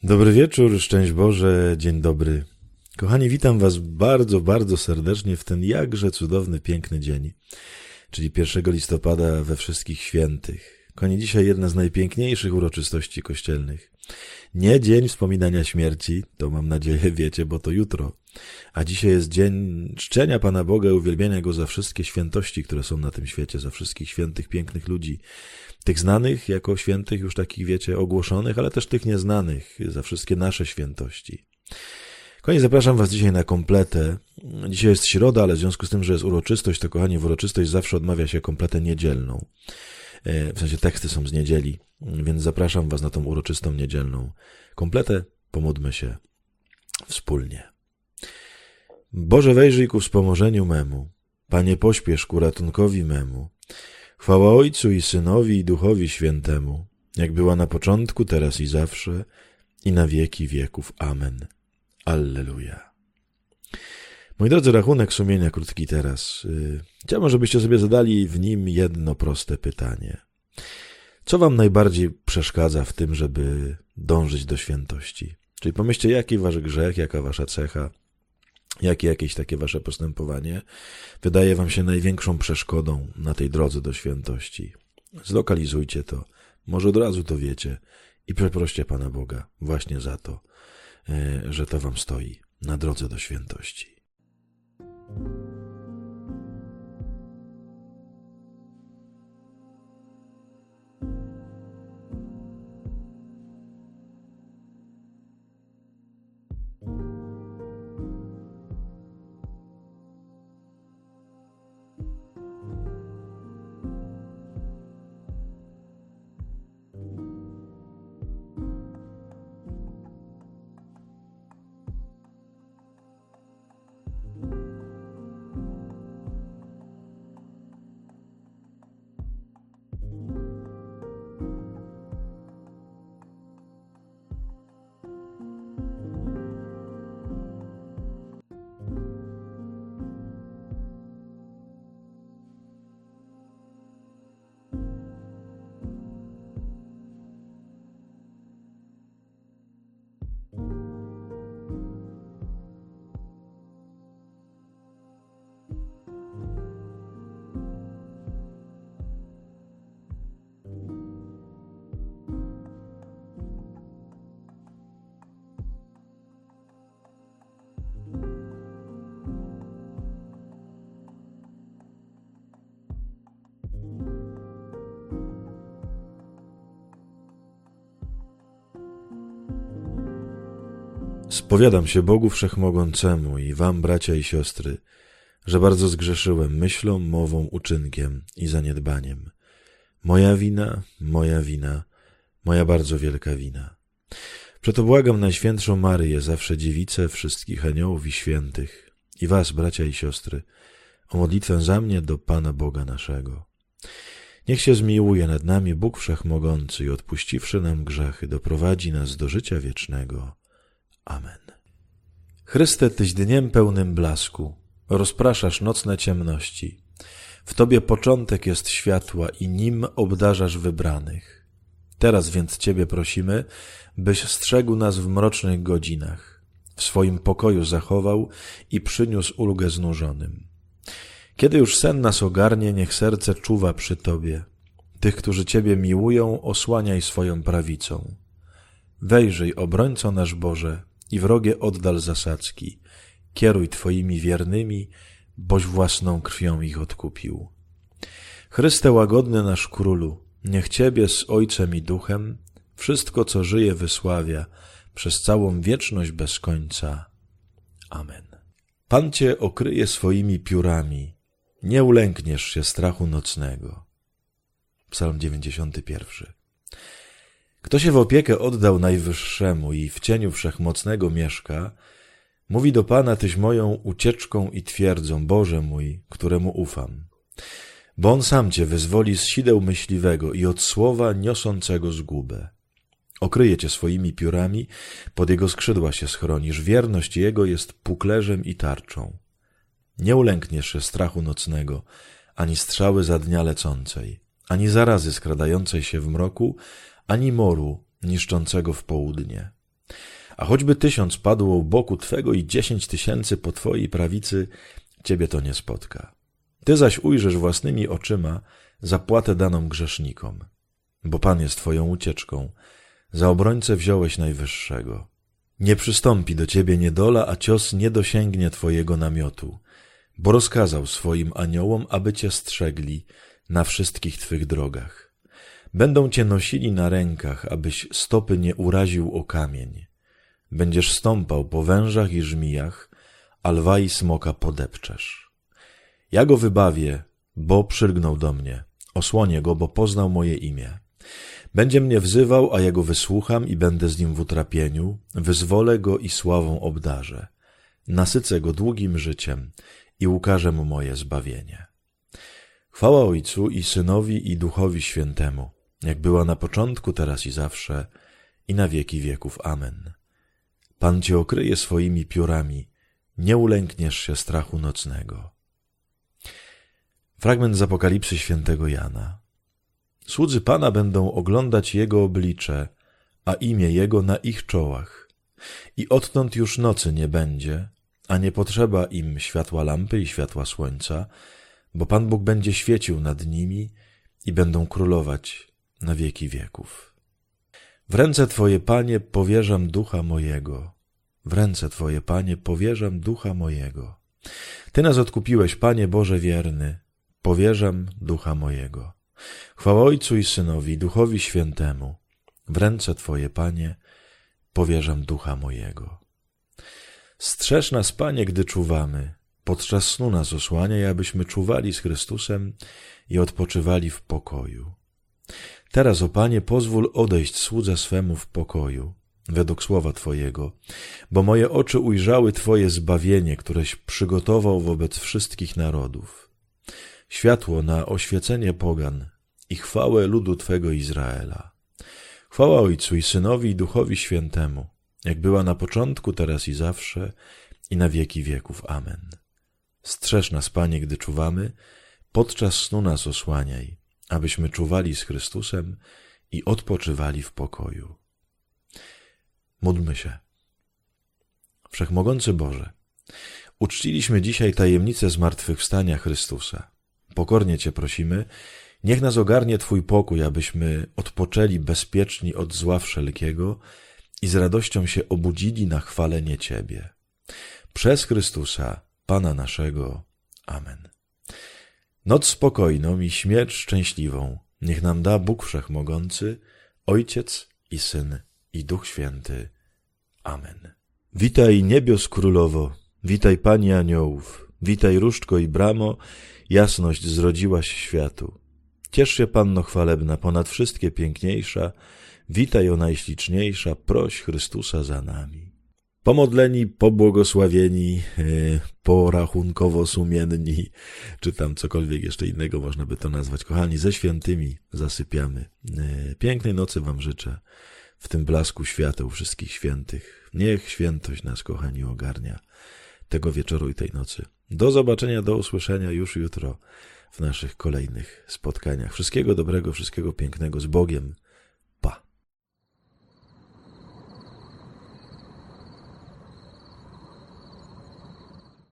Dobry wieczór, szczęść Boże, dzień dobry. Kochani, witam was bardzo, bardzo serdecznie w ten jakże cudowny, piękny dzień, czyli 1 listopada we Wszystkich Świętych. Kochani, dzisiaj jedna z najpiękniejszych uroczystości kościelnych. Nie dzień wspominania śmierci, to mam nadzieję wiecie, bo to jutro, a dzisiaj jest dzień czczenia Pana Boga, uwielbiania Go za wszystkie świętości, które są na tym świecie, za wszystkich świętych, pięknych ludzi, tych znanych jako świętych, już takich wiecie, ogłoszonych, ale też tych nieznanych, za wszystkie nasze świętości. Kochani, zapraszam was dzisiaj na kompletę. Dzisiaj jest środa, ale w związku z tym, że jest uroczystość, to kochani, w uroczystość zawsze odmawia się kompletę niedzielną. W sensie teksty są z niedzieli, więc zapraszam was na tą uroczystą niedzielną kompletę. Pomódlmy się wspólnie. Boże, wejrzyj ku wspomożeniu memu. Panie, pośpiesz ku ratunkowi memu. Chwała Ojcu i Synowi i Duchowi Świętemu, jak była na początku, teraz i zawsze, i na wieki wieków. Amen. Alleluja. Moi drodzy, rachunek sumienia krótki teraz. Chciałbym, żebyście sobie zadali w nim jedno proste pytanie. Co wam najbardziej przeszkadza w tym, żeby dążyć do świętości? Czyli pomyślcie, jaki wasz grzech, jaka wasza cecha, jakie jakieś takie wasze postępowanie wydaje wam się największą przeszkodą na tej drodze do świętości. Zlokalizujcie to, może od razu to wiecie i przeproście Pana Boga właśnie za to, że to wam stoi na drodze do świętości. Spowiadam się Bogu Wszechmogącemu i wam, bracia i siostry, że bardzo zgrzeszyłem myślą, mową, uczynkiem i zaniedbaniem. Moja wina, moja bardzo wielka wina. Przeto błagam Najświętszą Maryję, zawsze dziewicę wszystkich aniołów i świętych, i was, bracia i siostry, o modlitwę za mnie do Pana Boga naszego. Niech się zmiłuje nad nami Bóg Wszechmogący i odpuściwszy nam grzechy, doprowadzi nas do życia wiecznego. Amen. Chryste, Tyś dniem pełnym blasku, rozpraszasz nocne ciemności. W Tobie początek jest światła i nim obdarzasz wybranych. Teraz więc Ciebie prosimy, byś strzegł nas w mrocznych godzinach, w swoim pokoju zachował i przyniósł ulgę znużonym. Kiedy już sen nas ogarnie, niech serce czuwa przy Tobie. Tych, którzy Ciebie miłują, osłaniaj swoją prawicą. Wejrzyj, obrońco nasz Boże, i wrogie oddal zasadzki. Kieruj Twoimi wiernymi, boś własną krwią ich odkupił. Chryste łagodny nasz Królu, niech Ciebie z Ojcem i Duchem wszystko, co żyje, wysławia przez całą wieczność bez końca. Amen. Pan Cię okryje swoimi piórami, nie ulękniesz się strachu nocnego. Psalm 91. Kto się w opiekę oddał Najwyższemu i w cieniu Wszechmocnego mieszka, mówi do Pana: Tyś moją ucieczką i twierdzą, Boże mój, któremu ufam. Bo On sam Cię wyzwoli z sideł myśliwego i od słowa niosącego zgubę. Okryje Cię swoimi piórami, pod Jego skrzydła się schronisz, wierność Jego jest puklerzem i tarczą. Nie ulękniesz się strachu nocnego, ani strzały za dnia lecącej, ani zarazy skradającej się w mroku, ani moru niszczącego w południe. A choćby 1000 padło u boku Twego i 10 000 po Twojej prawicy, Ciebie to nie spotka. Ty zaś ujrzysz własnymi oczyma zapłatę daną grzesznikom, bo Pan jest Twoją ucieczką, za obrońcę wziąłeś Najwyższego. Nie przystąpi do Ciebie niedola, a cios nie dosięgnie Twojego namiotu, bo rozkazał swoim aniołom, aby Cię strzegli na wszystkich Twych drogach. Będą Cię nosili na rękach, abyś stopy nie uraził o kamień. Będziesz stąpał po wężach i żmijach, a lwa i smoka podepczesz. Ja go wybawię, bo przylgnął do mnie. Osłonię go, bo poznał moje imię. Będzie mnie wzywał, a ja go wysłucham i będę z nim w utrapieniu. Wyzwolę go i sławą obdarzę. Nasycę go długim życiem i ukażę mu moje zbawienie. Chwała Ojcu i Synowi i Duchowi Świętemu, jak była na początku, teraz i zawsze, i na wieki wieków. Amen. Pan Cię okryje swoimi piórami, nie ulękniesz się strachu nocnego. Fragment z Apokalipsy świętego Jana. Słudzy Pana będą oglądać Jego oblicze, a imię Jego na ich czołach. I odtąd już nocy nie będzie, a nie potrzeba im światła lampy i światła słońca, bo Pan Bóg będzie świecił nad nimi i będą królować na wieki wieków. W ręce Twoje, Panie, powierzam ducha mojego. W ręce Twoje, Panie, powierzam ducha mojego. Ty nas odkupiłeś, Panie Boże wierny, powierzam ducha mojego. Chwała Ojcu i Synowi, i Duchowi Świętemu. W ręce Twoje, Panie, powierzam ducha mojego. Strzeż nas, Panie, gdy czuwamy. Podczas snu nas osłaniaj, abyśmy czuwali z Chrystusem i odpoczywali w pokoju. Teraz, o Panie, pozwól odejść słudze swemu w pokoju, według słowa Twojego, bo moje oczy ujrzały Twoje zbawienie, któreś przygotował wobec wszystkich narodów. Światło na oświecenie pogan i chwałę ludu Twego Izraela. Chwała Ojcu i Synowi i Duchowi Świętemu, jak była na początku, teraz i zawsze, i na wieki wieków. Amen. Strzeż nas, Panie, gdy czuwamy, podczas snu nas osłaniaj, abyśmy czuwali z Chrystusem i odpoczywali w pokoju. Módlmy się. Wszechmogący Boże, uczciliśmy dzisiaj tajemnicę zmartwychwstania Chrystusa. Pokornie Cię prosimy, niech nas ogarnie Twój pokój, abyśmy odpoczęli bezpieczni od zła wszelkiego i z radością się obudzili na chwalenie Ciebie. Przez Chrystusa, Pana naszego. Amen. Noc spokojną i śmierć szczęśliwą niech nam da Bóg Wszechmogący, Ojciec i Syn i Duch Święty. Amen. Witaj niebios królowo, witaj Pani aniołów, witaj różdżko i bramo, jasność zrodziłaś światu. Ciesz się, Panno chwalebna, ponad wszystkie piękniejsza, witaj o najśliczniejsza, proś Chrystusa za nami. Pomodleni, pobłogosławieni, porachunkowo sumienni, czy tam cokolwiek jeszcze innego można by to nazwać. Kochani, ze świętymi zasypiamy. Pięknej nocy Wam życzę, w tym blasku świateł wszystkich świętych. Niech świętość nas, kochani, ogarnia tego wieczoru i tej nocy. Do zobaczenia, do usłyszenia już jutro w naszych kolejnych spotkaniach. Wszystkiego dobrego, wszystkiego pięknego, z Bogiem.